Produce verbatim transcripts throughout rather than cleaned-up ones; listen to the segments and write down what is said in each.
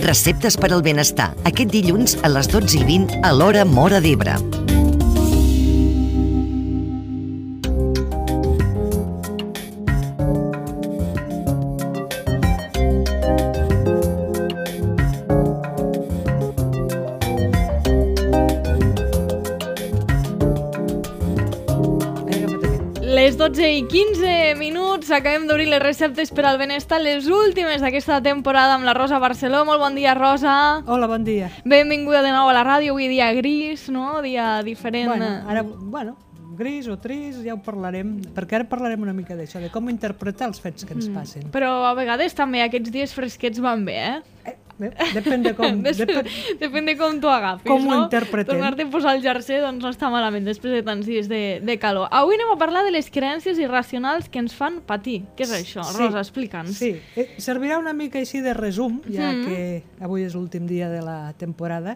Receptes per al benestar, aquest dilluns a les dotze i vint a l'Hora Móra d'Ebre. Les dotze i quinze minuts, acabem d'obrir les receptes per al benestar, les últimes d'aquesta temporada amb la Rosa Barceló. Molt bon dia, Rosa. Hola, bon dia. Benvinguda de nou a la ràdio, avui dia gris, no? Dia diferent. Bueno, ara, bueno, gris o trist, ja ho parlarem, perquè ara parlarem una mica d'això, de com interpretar els fets que ens passen. Mm. Però a vegades també aquests dies fresquets van bé, eh? eh Depèn de com... Depèn, depèn de com t'ho agafis, com no? ho interpretem. Tornar-te a posar el jersei doncs no està malament després de tants dies de, de calor. Avui anem a parlar de les creences irracionals que ens fan patir. Què és això? Sí, Rosa, explica'ns. Sí, eh, servirà una mica així de resum, ja Mm. que avui és l'últim dia de la temporada.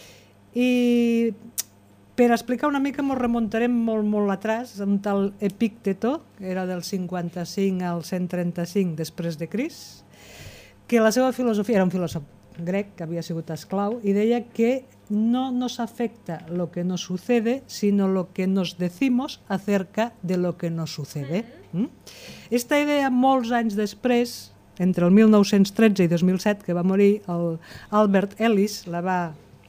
I per explicar una mica ens remuntarem molt, molt atrás, un tal Epícteto, que era del cinquanta-cinc al cent trenta-cinc després de Crist, que la seva filosofia era un filòsof grec que havia sigut esclau i deia que no nos afecta lo que nos sucede, sino lo que nos decimos acerca de lo que nos sucede. ¿Mm? Esta idea, molts anys després, entre el mil nou-cents tretze i dos mil set, que va morir, el Albert Ellis la va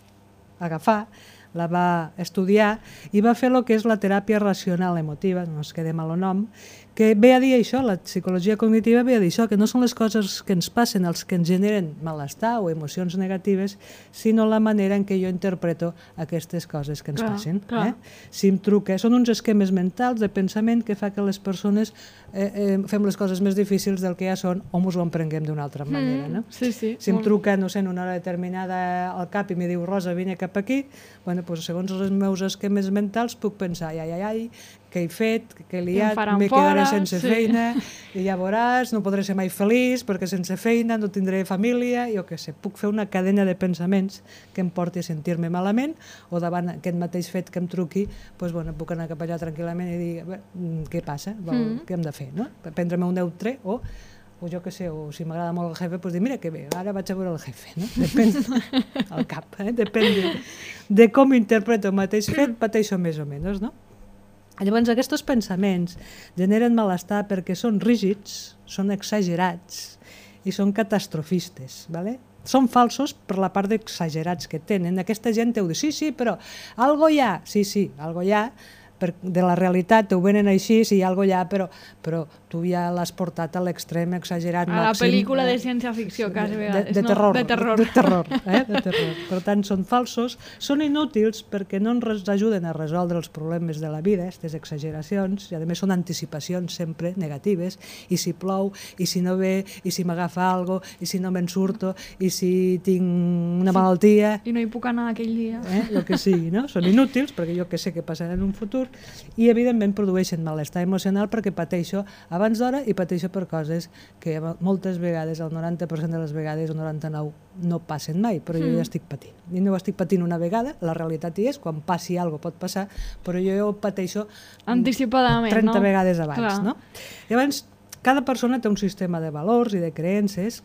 agafar, la va estudiar i va fer el que és la teràpia racional emotiva, no es quede mal el nom, que ve a dir això, la psicologia cognitiva ve a dir això, que no són les coses que ens passen els que ens generen malestar o emocions negatives, sinó la manera en què jo interpreto aquestes coses que ens clar, passen. Clar. Eh? Si em truca, són uns esquemes mentals de pensament que fa que les persones eh, eh, fem les coses més difícils del que ja són o ens ho emprenguem d'una altra manera. No? Sí, sí. Si em truca, no sé, en una hora determinada al cap i me diu Rosa, vine cap aquí, bueno, doncs, segons els meus esquemes mentals puc pensar, ai, ai, ai, què he fet, què he liat, me quedaré sense sí. feina, i ja veuràs, no podré ser mai feliç perquè sense feina no tindré família, jo què sé, puc fer una cadena de pensaments que em porti a sentir-me malament, o davant aquest mateix fet que em truqui, doncs, bueno, puc anar cap allà tranquil·lament i dir, què passa, mm. què hem de fer, no? Prendre-me un neutre o o jo què sé, o si m'agrada molt el jefe, doncs dir, mira que bé, ara vaig a veure el jefe, no? Depèn del cap, eh? Depèn de, de com interpreto el mateix fet, pateixo més o menys, no? Llavors, aquests pensaments generen malestar perquè són rígids, són exagerats i són catastrofistes, ¿vale? Són falsos per la part d'exagerats que tenen. Aquesta gent ho diu, sí, sí, però algo hi ha, sí, sí, algo hi ha, de la realitat ho venen així, sí, algo hi ha, però, però tu ja l'has portat a l'extrem exagerat màxim. A la pel·lícula de ciència-ficció, quasi vegades. De, de, terror, no? de terror. De, de terror, eh? de terror. Per tant, són falsos, són inútils perquè no ens ajuden a resoldre els problemes de la vida, aquestes exageracions, i a més són anticipacions sempre negatives, i si plou, i si no ve, i si m'agafa algo, i si no me'n surto, i si tinc una sí. malaltia... I no hi puc anar aquell dia. Eh? El que sigui, no? Són inútils perquè jo que sé què passarà en un futur, i evidentment produeixen malestar emocional perquè pateixo abans d'hora i pateixo per coses que moltes vegades, el noranta per cent de les vegades, el noranta-nou per cent no passen mai, però jo mm. ja estic patint. I no ho estic patint una vegada, la realitat hi és, quan passi alguna cosa pot passar, però jo ho pateixo anticipadament, trenta no? vegades abans. Clar. No? Llavors, cada persona té un sistema de valors i de creences,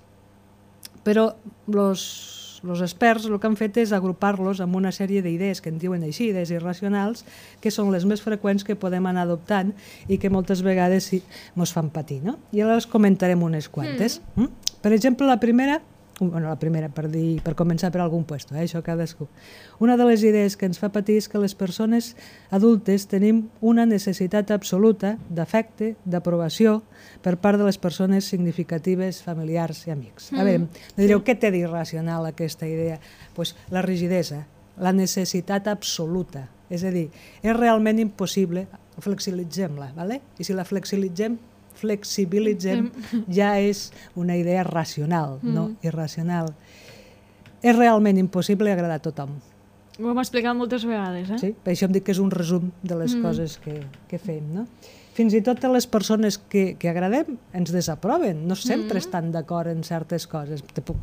però els els experts el que han fet és agrupar-los amb una sèrie d'idees que en diuen així, idees irracionals, que són les més freqüents que podem anar adoptant i que moltes vegades sí, ens fan patir. No? I ara les comentarem unes quantes. Mm. Mm? Per exemple, la primera, bueno, la primera per, dir, per començar per algun puesto, eh, això cadascú. Una de les idees que ens fa patir és que les persones adultes tenim una necessitat absoluta d'afecte, d'aprovació per part de les persones significatives, familiars i amics. A veure, me direu, què té d'irracional aquesta idea? Pues la rigidesa, la necessitat absoluta. És a dir, és realment impossible, flexibilitzem-la, ¿vale? I si la flexibilitzem, flexibilitzem, ja és una idea racional, no irracional. És realment impossible agradar a tothom. Ho hem explicat moltes vegades, eh? Sí, per això em dic que és un resum de les mm. coses que, que fem, no? Fins i tot les persones que, que agradem ens desaproven, no sempre mm. estan d'acord en certes coses.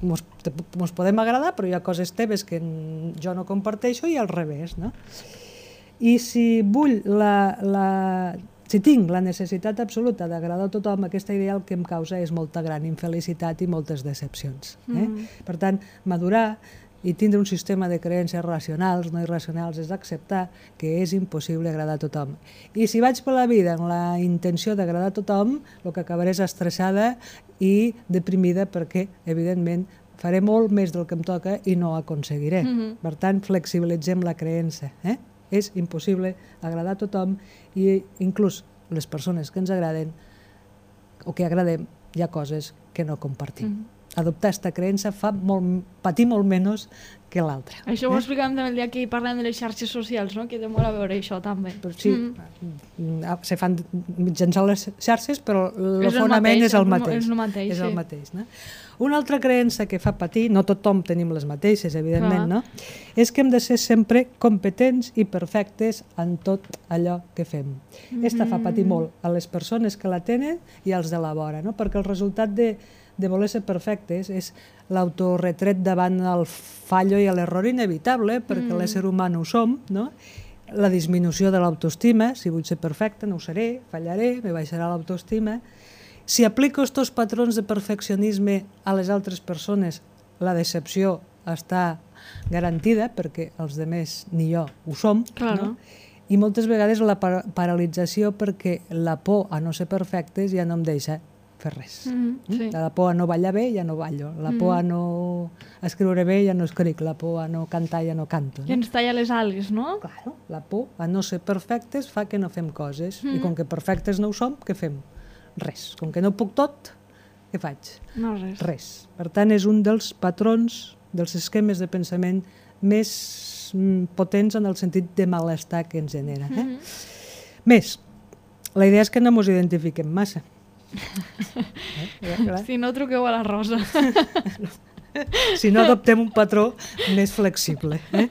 Ens podem agradar, però hi ha coses teves que jo no comparteixo i al revés, no? I si vull la, la si tinc la necessitat absoluta d'agradar a tothom, aquesta idea el que em causa és molta gran infelicitat i moltes decepcions. Eh? Mm. Per tant, madurar i tindre un sistema de creences racionals, no irracionals, és acceptar que és impossible agradar a tothom. I si vaig per la vida amb la intenció d'agradar a tothom, el que acabaré és estressada i deprimida perquè, evidentment, faré molt més del que em toca i no ho aconseguiré. Mm-hmm. Per tant, flexibilitzem la creença. Eh? És impossible agradar a tothom i inclús les persones que ens agraden o que agradem, hi ha coses que no compartim. Mm-hmm. Adoptar aquesta creença fa molt, patir molt menys que l'altra. Això ho eh? explicàvem també el dia que parlem de les xarxes socials, no? Que té molt a veure això també. Però sí, mm. se fan mitjançant les xarxes, però el fonament és el mateix. És el mateix, és sí. el mateix, no? Una altra creença que fa patir, no tothom tenim les mateixes, evidentment, no? És que hem de ser sempre competents i perfectes en tot allò que fem. Mm-hmm. Esta fa patir molt a les persones que la tenen i als de la vora, no? Perquè el resultat de de voler ser perfectes és l'autoretret davant el fallo i l'error inevitable, perquè mm. l'ésser humà no ho som, no? La disminució de l'autoestima, si vull ser perfecte no ho seré, fallaré, me baixarà l'autoestima. Si aplico aquests patrons de perfeccionisme a les altres persones, la decepció està garantida, perquè els demés ni jo ho som, claro. No? I moltes vegades la par paralització perquè la por a no ser perfectes ja no em deixa fer res. Mm-hmm, sí. La por a no ballar bé ja no ballo, la por mm-hmm. a no escriure bé ja no escric, la por a no cantar ja no canto. No? I ens talla les ales, no? Claro, la por a no ser perfectes fa que no fem coses, mm-hmm. i com que perfectes no ho som, què fem? Res. Com que no puc tot, què faig? No, res. Res. Per tant, és un dels patrons, dels esquemes de pensament més potents en el sentit de malestar que ens genera. Eh? Mm-hmm. Més, la idea és que no ens identifiquem massa. Eh? Si no, truqueu a la Rosa. Si no, adoptem un patró més flexible. Eh?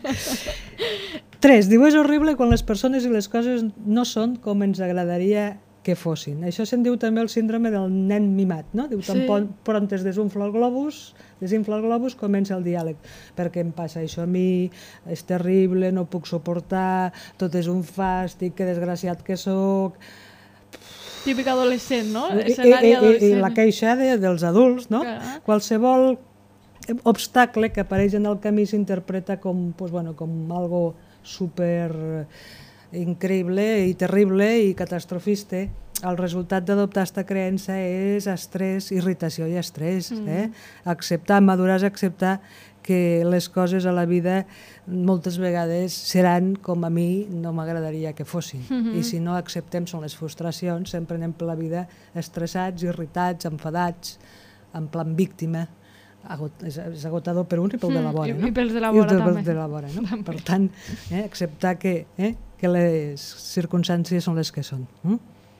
Tres, diu, és horrible quan les persones i les coses no són com ens agradaria que fossin. Això se'n diu també el síndrome del nen mimat, no? Diu, tan sí. Pront es desinfla el globus, desinfla el globus, comença el diàleg. Per què em passa això a mi? És terrible, no puc suportar, tot és un fàstic, que desgraciat que sóc. Típic adolescent, no? Escenari adolescent. I la queixa de, dels adults, no? Clar. Qualsevol obstacle que apareix en el camí s'interpreta com, pues, bueno, com algo super increïble i terrible i catastrofista. El resultat d'adoptar aquesta creença és estrès, irritació i estrès. Mm. Eh? Acceptar, madurar és acceptar que les coses a la vida moltes vegades seran com a mi no m'agradaria que fossin. Mm-hmm. I si no acceptem són les frustracions, sempre anem per la vida estressats, irritats, enfadats, en plan víctima. Agot, és, és agotador per un i pel mm, de la vora. No? I pels de la vora, I també. De la vora, no? Per tant, eh, acceptar que, eh, que les circumstàncies són les que són. Mm?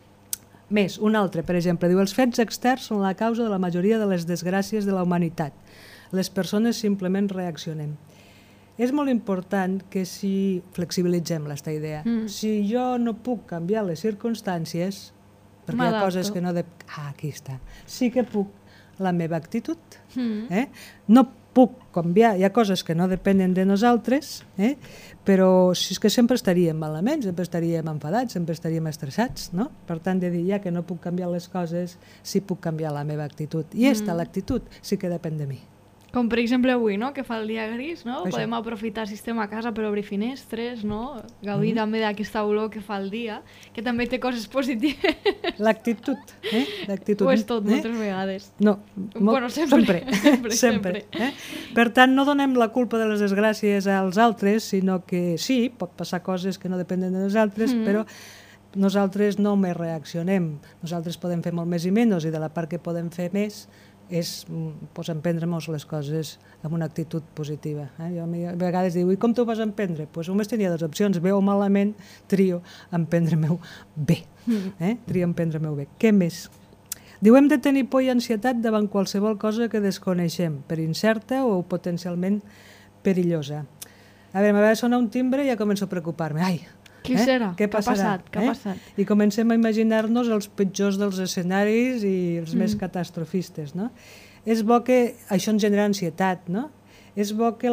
Més, un altre, per exemple, diu, els fets externs són la causa de la majoria de les desgràcies de la humanitat. Les persones simplement reaccionem. És molt important que si flexibilitzem aquesta idea. Mm. Si jo no puc canviar les circumstàncies, perquè hi ha coses que no... De... Ah, aquí està. Sí que puc la meva actitud. Mm. Eh? No puc canviar, hi ha coses que no depenen de nosaltres, eh? Però si és que sempre estaríem malament, sempre estaríem enfadats, sempre estaríem estressats, no? Per tant, de dir ja que no puc canviar les coses, sí puc canviar la meva actitud. I esta, mm. l'actitud, sí que depèn de mi. Com per exemple avui, no? Que fa el dia gris, no? Això. Podem aprofitar el sistema a casa per obrir finestres, no? Gaudir mm. també d'aquesta olor que fa el dia, que també té coses positives. L'actitud, eh? L'actitud. Ho és tot, eh? Moltes vegades. No, molt, bueno, sempre. Sempre, sempre. sempre eh? Per tant, no donem la culpa de les desgràcies als altres, sinó que sí, pot passar coses que no depenen de nosaltres, mm. però nosaltres no més reaccionem. Nosaltres podem fer molt més i menys, i de la part que podem fer més és pues, emprendre-nos les coses amb una actitud positiva. Eh? Jo a vegades diu, i com t'ho vas emprendre? Pues només tenia dues opcions, bé o malament, trio emprendre-m'ho bé. Eh? Trio emprendre-m'ho bé. Què més? Diu, hem de tenir por i ansietat davant qualsevol cosa que desconeixem, per incerta o potencialment perillosa. A veure, m'ha de sonar un timbre i ja començo a preocupar-me. Ai, Qui eh? serà? Què passarà? Què ha passat? Què ha passat? I comencem a imaginar-nos els pitjors dels escenaris i els mm. més catastrofistes, no? És bo que això ens genera ansietat, no? és bo que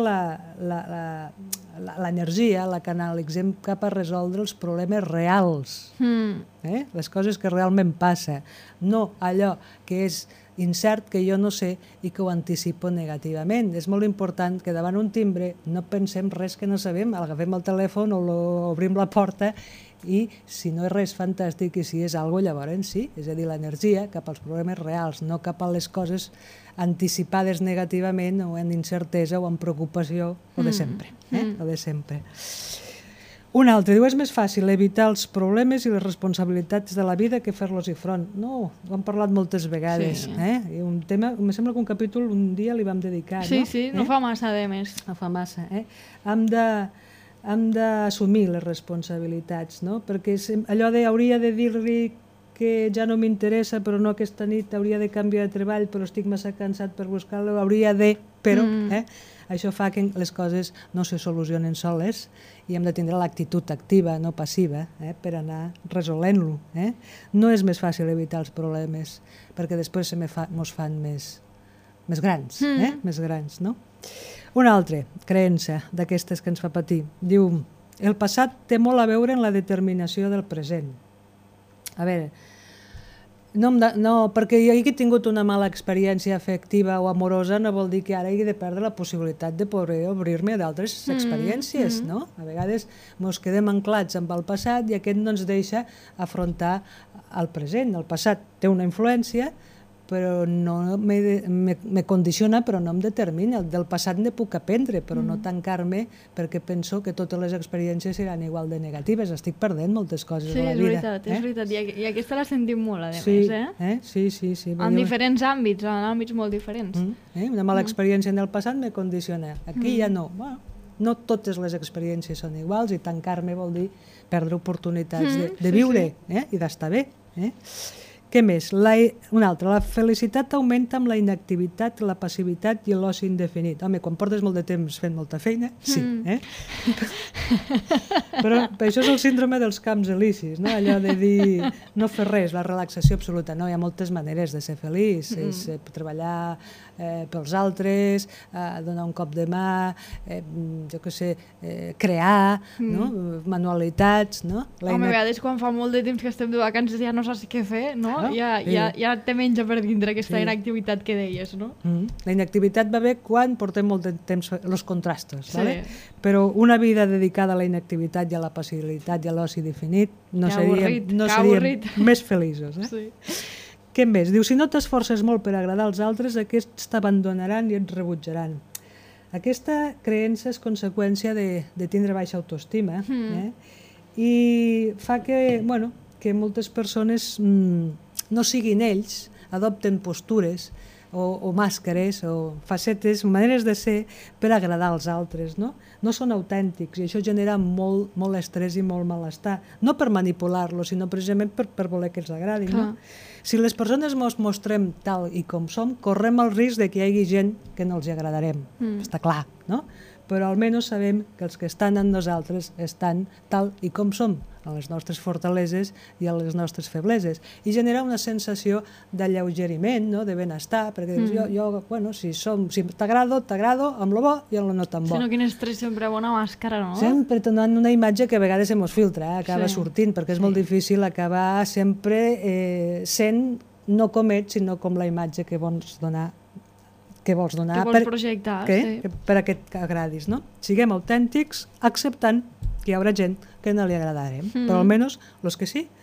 l'energia la canalitzem cap a resoldre els problemes reals, mm. eh? les coses que realment passen, no allò que és incert, que jo no sé i que ho anticipo negativament. És molt important que davant un timbre no pensem res que no sabem, agafem el telèfon o obrim la porta i si no és res fantàstic i si és alguna cosa, llavors sí, és a dir, l'energia cap als problemes reals, no cap a les coses anticipades negativament o en incertesa o en preocupació, o de sempre, eh? o de sempre. Un altre, diu, és més fàcil evitar els problemes i les responsabilitats de la vida que fer-los-hi front. No, ho hem parlat moltes vegades. Sí. Eh? I un tema, em sembla que un capítol un dia li vam dedicar. Sí, no? sí, eh? no fa massa, de més. No fa massa. Eh? Hem de, hem d'assumir les responsabilitats, no? Perquè allò de hauria de dir-li que ja no m'interessa, però no aquesta nit hauria de canviar de treball, però estic massa cansat per buscar-lo, hauria de... Però, mm. eh? Això fa que les coses no se solucionen soles i hem de tindre l'actitud activa, no passiva, eh? per anar resolent-lo. Eh? No és més fàcil evitar els problemes, perquè després se me fa, mos fan més, més grans, mm. eh? més grans, no? Una altra creença d'aquestes que ens fa patir. Diu, el passat té molt a veure en la determinació del present. A veure, no, no, perquè jo he tingut una mala experiència afectiva o amorosa no vol dir que ara he de perdre la possibilitat de poder obrir-me a d'altres mm, experiències, mm. no? A vegades ens quedem anclats amb el passat i aquest no ens deixa afrontar el present. El passat té una influència, però no me, me, me condiciona, però no em determina. Del passat ne puc aprendre, però mm. no tancar-me perquè penso que totes les experiències seran igual de negatives. Estic perdent moltes coses sí, a la vida. Sí, és veritat, eh? és veritat. I, I aquesta la sentim molt, a sí, més, eh? eh? Sí, sí, sí. En diferents àmbits, en àmbits molt diferents. Mm. Eh? Una mala mm. experiència en el passat me condiciona. Aquí mm. ja no. Bueno, no totes les experiències són iguals i tancar-me vol dir perdre oportunitats mm. de, de viure sí, sí. Eh? i d'estar bé. Eh? Què més? La, una altra, la felicitat augmenta amb la inactivitat, la passivitat i l'oci indefinit. Home, quan portes molt de temps fent molta feina, sí. Mm. Eh? Però, però això és el síndrome dels camps elisis, no? Allò de dir no fer res, la relaxació absoluta. No, hi ha moltes maneres de ser feliç. Mm. És eh, treballar eh, pels altres, eh, donar un cop de mà, eh, jo què sé, eh, crear, mm. no? Manualitats. No? La Home, a vegades quan fa molt de temps que estem de vacances ja no saps què fer, no? Ah, ja, sí. ja, ja te menja per dintre aquesta sí. inactivitat que deies, no? Mm. La inactivitat va bé quan portem molt de temps els contrastos, sí. ¿vale? Però una vida dedicada a la inactivitat i a la passivitat i a l'oci definit no seríem, no seríem més feliços. Eh? Sí. Què més? Diu, si no t'esforces molt per agradar als altres, aquests t'abandonaran i et rebutjaran. Aquesta creença és conseqüència de, de tindre baixa autoestima mm. eh? I fa que, bueno, que moltes persones mmm, no siguin ells, adopten postures o, o màscares o facetes, maneres de ser per agradar als altres, no? No són autèntics i això genera molt, molt estrès i molt malestar, no per manipular-los, sinó precisament per, per voler que els agradi. No? Si les persones ens mostrem tal i com som, correm el risc de que hi hagi gent que no els agradarem, mm. està clar, no? Però almenys sabem que els que estan en nosaltres estan tal i com som, a les nostres fortaleses i a les nostres febleses. I genera una sensació d'alleugeriment, no? De benestar, perquè mm. jo, jo, bueno, si, som, si t'agrado, t'agrado, amb lo bo i amb lo no tan bo. Si no, quin estrès, sempre bona màscara, no? Sempre donant una imatge que a vegades se mos filtra, eh? acaba sí. sortint, perquè és sí. molt difícil acabar sempre eh, sent no com ets, sinó com la imatge que vols donar que vols donar que vols per, projectar, que, sí. que, per a que t'agradis, no? Siguem autèntics, acceptant que hi haurà gent que no li agradarem, mm. però almenys els que sí,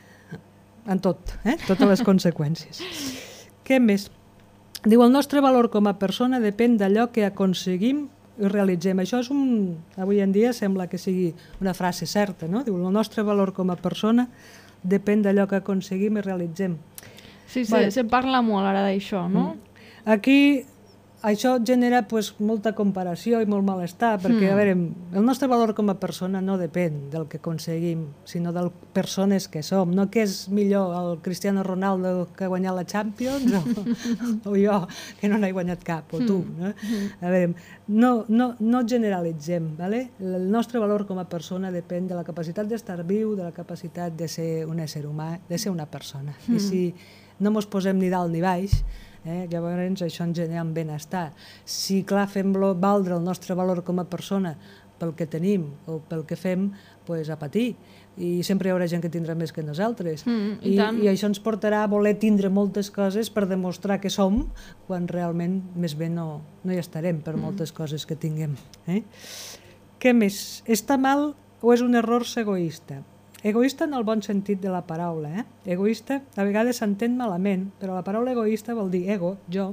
en tot, eh? totes les conseqüències. Què més? Diu, el nostre valor com a persona depèn d'allò que aconseguim i realitzem. Això és un... Avui en dia sembla que sigui una frase certa, no? Diu, el nostre valor com a persona depèn d'allò que aconseguim i realitzem. Sí, sí, bueno, se parla molt ara d'això, no? Aquí... Això genera pues, molta comparació i molt malestar, perquè mm. a veure, el nostre valor com a persona no depèn del que aconseguim, sinó de les persones que som. No que és millor el Cristiano Ronaldo que ha guanyat la Champions o, o jo que no n'he guanyat cap, o tu. No? A veure, no, no, no generalitzem. ¿vale? El nostre valor com a persona depèn de la capacitat d'estar viu, de la capacitat de ser un ésser humà, de ser una persona. Mm. I si no mos posem ni dalt ni baix, Eh? Llavors això ens genera un benestar. Si, clar, fem valdre el nostre valor com a persona pel que tenim o pel que fem, pues, a patir. I sempre hi haurà gent que tindrà més que nosaltres. Mm, i, I, I això ens portarà a voler tindre moltes coses per demostrar que som, quan realment més bé no, no hi estarem per moltes coses que tinguem. Eh? Què més? Està mal o és un error ser egoista? Egoista en el bon sentit de la paraula. Eh? Egoista a vegades s'entén malament, però la paraula egoista vol dir ego, jo.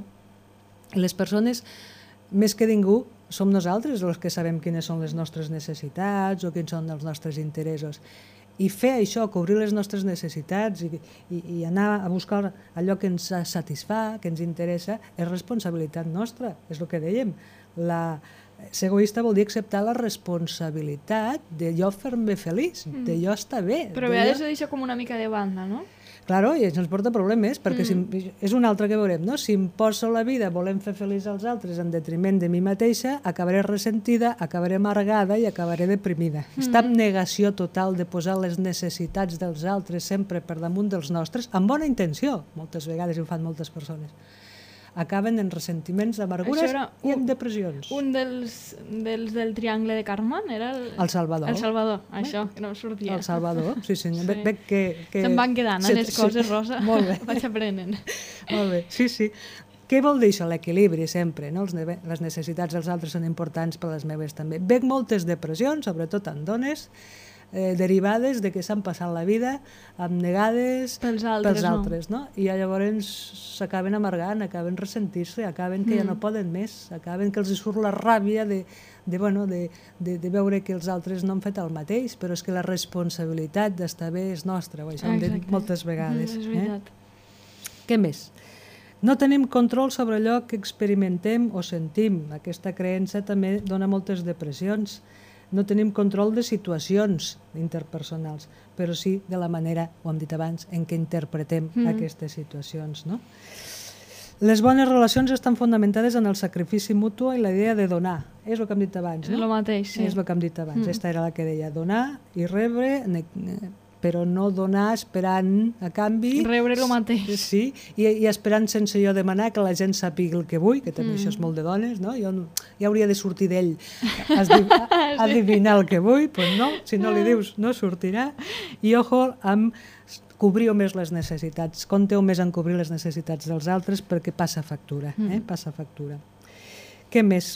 I les persones, més que ningú, som nosaltres els que sabem quines són les nostres necessitats o quins són els nostres interessos. I fer això, cobrir les nostres necessitats i, i, i anar a buscar allò que ens satisfà, que ens interessa, és responsabilitat nostra, és el que dèiem. La, ser egoista vol dir acceptar la responsabilitat de jo fer-me feliç, mm. de jo estar bé. Però a vegades ho deixa com una mica de banda, no? Claro, i això ens porta problemes, perquè mm. si, és un altre que veurem, no? Si em poso la vida volem fer feliç als altres en detriment de mi mateixa, acabaré ressentida, acabaré amargada i acabaré deprimida. Mm. Està en negació total de posar les necessitats dels altres sempre per damunt dels nostres, amb bona intenció, moltes vegades ho fan moltes persones. Acaben en ressentiments, amargures i en depressions. Un dels, dels del triangle de Karman era el... El Salvador. El Salvador, això, que no em sortia. El Salvador, sí senyor. Sí. Veig que, que... Se'n van quedant, sí, les coses, sí. Rosa. Molt bé. Vaig aprenent. Molt bé, sí, sí. Què vol dir això? L'equilibri, sempre. No? Les necessitats dels altres són importants per les meves també. Veig moltes depressions, sobretot en dones, Eh, derivades de que s'han passat la vida abnegades pels altres, pels altres no? I llavors s'acaben amargant, acaben ressentir-se, acaben que mm. ja no poden més, acaben que els surt la ràbia de, de, bueno, de, de, de veure que els altres no han fet el mateix, però és que la responsabilitat d'estar bé és nostra, ho això ho hem dit moltes vegades. Mm, és veritat. Eh? Què més? No tenim control sobre allò que experimentem o sentim. Aquesta creença també dona moltes depressions. No tenim control de situacions interpersonals, però sí de la manera, ho hem dit abans, en què interpretem mm. aquestes situacions. No? Les bones relacions estan fonamentades en el sacrifici mutu i la idea de donar. És el que hem dit abans, no? És el mateix, sí. És el que hem dit abans. Mm. Esta era la que deia, donar i rebre, però no donar esperant a canvi... Rebre el mateix. Sí, i, i esperant sense jo demanar que la gent sàpiga el que vull, que també mm. això és molt de dones, no? Jo ja hauria de sortir d'ell a, a adivinar el que vull, doncs no, si no li dius no sortirà. I ojo amb cobrir més les necessitats, compteu més en cobrir les necessitats dels altres perquè passa factura, eh? Passa factura. Què més?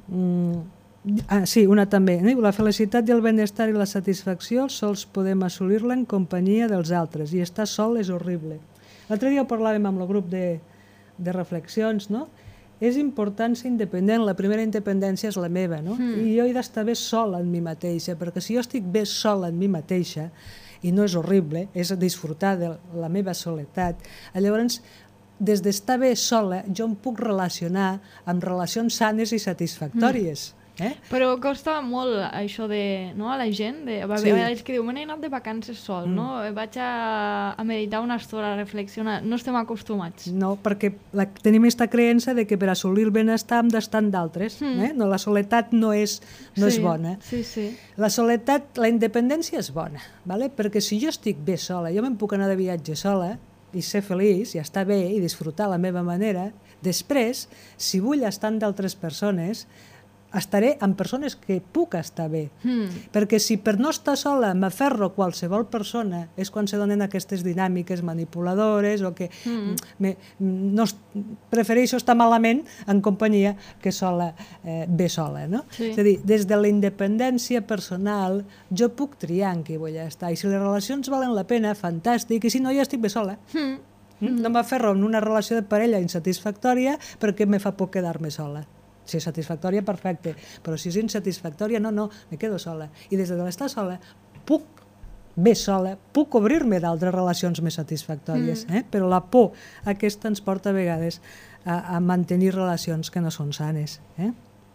Mm. Ah, sí, una també. La felicitat i el benestar i la satisfacció sols podem assolir-la en companyia dels altres i estar sol és horrible. L'altre dia ho parlàvem amb el grup de, de reflexions, no? És important ser independent, la primera independència és la meva, no? Mm. I jo he d'estar bé sola en mi mateixa, perquè si jo estic bé sola en mi mateixa, i no és horrible, és disfrutar de la meva soledat, llavors des d'estar bé sola jo em puc relacionar amb relacions sanes i satisfactòries. Mm. Eh? Però costa molt això de, no, a la gent, de, a sí. vegades que diu, me n'he anat de vacances sol, mm. no? Vaig a, a meditar una estona, a reflexionar, no estem acostumats. No, perquè la, tenim aquesta creença de que per assolir el benestar hem d'estar amb d'altres, mm. eh? No, la soledat no és, no sí, és bona. Sí, sí. La soledat, la independència és bona, ¿vale? Perquè si jo estic bé sola, jo me'n puc anar de viatge sola i ser feliç i estar bé i disfrutar a la meva manera, després, si vull estar amb d'altres persones, estaré amb persones que puc estar bé. Mm. Perquè si per no estar sola m'aferro a qualsevol persona és quan se donen aquestes dinàmiques manipuladores o que mm. me, no, prefereixo estar malament en companyia que sola, eh, bé sola. No? Sí. És a dir, des de la independència personal jo puc triar en qui vull estar i si les relacions valen la pena, fantàstic, i si no, jo estic bé sola. Mm. Mm? No m'aferro en una relació de parella insatisfactòria perquè me fa por quedar-me sola. Si és satisfactòria, perfecte, però si és insatisfactòria, no, no, me quedo sola. I des de l'estar sola, puc bé sola, puc obrir-me d'altres relacions més satisfactòries, mm. eh? Però la por aquesta ens porta a vegades a, a mantenir relacions que no són sanes. Eh?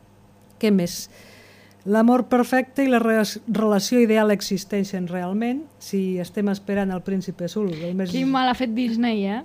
Què més? L'amor perfecte i la re relació ideal existeixen realment si estem esperant el príncipe azul. El més... Quin mal ha fet Disney, eh?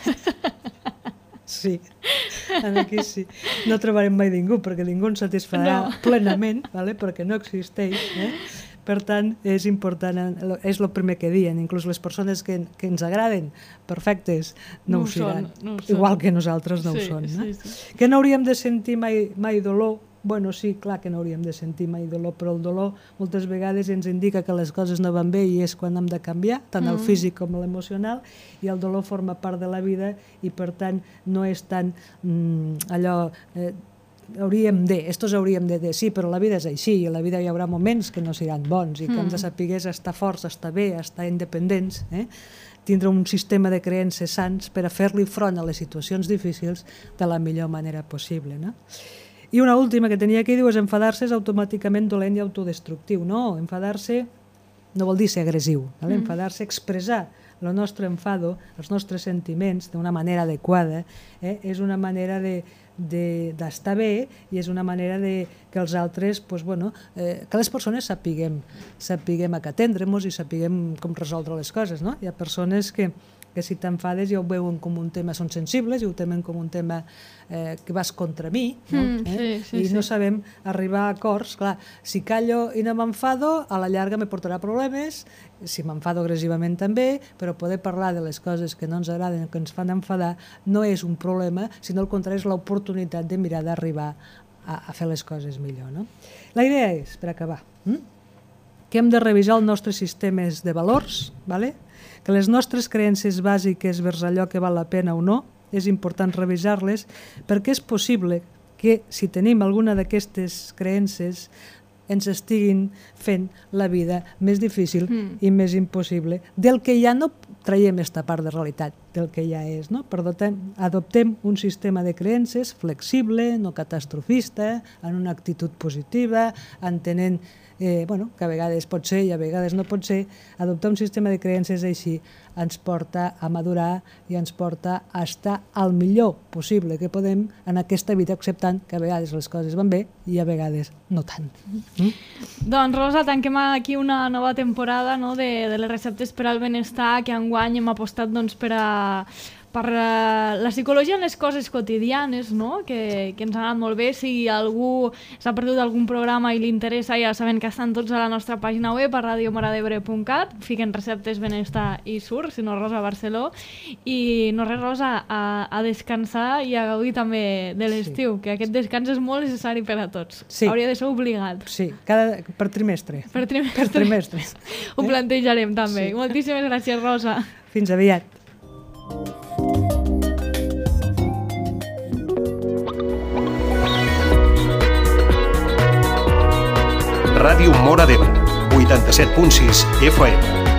Sí, aquí sí. No trobarem mai ningú, perquè ningú ens satisfarà no. plenament, vale? Perquè no existeix. Eh? Per tant, és important, és el primer que diuen, inclús les persones que, que ens agraden, perfectes, no, no ho seran, no ho igual que nosaltres no sí, ho són. No? Sí, sí. Que no hauríem de sentir mai, mai dolor. Bueno, sí, clar que no hauríem de sentir mai dolor, però el dolor moltes vegades ens indica que les coses no van bé i és quan hem de canviar, tant el físic com l'emocional, i el dolor forma part de la vida i per tant no és tan mm, allò... Eh, hauríem de, estos hauríem de, de sí, però la vida és així, i la vida hi haurà moments que no seran bons i que mm. hem de saber estar forts, estar bé, estar independents, eh? Tindre un sistema de creences sants per a fer-li front a les situacions difícils de la millor manera possible. No? I una última que tenia aquí, diu, és enfadar-se és automàticament dolent i autodestructiu. No, enfadar-se no vol dir ser agressiu, mm. enfadar-se, expressar el nostre enfado, els nostres sentiments d'una manera adequada, eh? és una manera de d'estar bé i és una manera de que els altres, pues, bueno, eh, que les persones sapiguem, sapiguem a què atendre-nos i sapiguem com resoldre les coses. No? Hi ha persones que, que si t'enfades ja ho veuen com un tema, són sensibles i ho temen com un tema eh, que vas contra mi, no? Mm, eh? sí, sí, i no sí. sabem arribar a acords. Clar, si callo i no m'enfado, a la llarga me portarà problemes, si m'enfado agressivament també, però poder parlar de les coses que no ens agraden, que ens fan enfadar, no és un problema, sinó al contrari és l'oportunitat de mirar d'arribar a, a fer les coses millor. No? La idea és, per acabar, hm? que hem de revisar els nostres sistemes de valors, ¿vale? Que les nostres creences bàsiques vers allò que val la pena o no, és important revisar-les, perquè és possible que si tenim alguna d'aquestes creences ens estiguin fent la vida més difícil mm. i més impossible, del que ja no traiem esta part de realitat, del que ja és. No? Per tant, adoptem un sistema de creences flexible, no catastrofista, en una actitud positiva, entenent eh, bueno, que a vegades pot ser i a vegades no pot ser. Adoptar un sistema de creences així ens porta a madurar i ens porta a estar al millor possible que podem en aquesta vida, acceptant que a vegades les coses van bé i a vegades no tant. Mm? Doncs Rosa, tanquem aquí una nova temporada, no, de, de les receptes per al benestar, que enguany hem apostat doncs, per a per la psicologia en les coses quotidianes, no? que, que ens ha anat molt bé. Si algú s'ha perdut algun programa i li interessa, ja saben que estan tots a la nostra pàgina web, a radio moradebre punt cat, fiquen receptes benestar i surt, si no Rosa Barceló, i no res, Rosa, a, a descansar i a gaudir també de l'estiu, sí. que aquest descans és molt necessari per a tots. Sí. Hauria de ser obligat. Sí, cada, per trimestre. Per trimestre. Per trimestre. Ho plantejarem també. Sí. Moltíssimes gràcies, Rosa. Fins aviat. Ràdio Móra d'Ebre, vuitanta-set punt sis F M.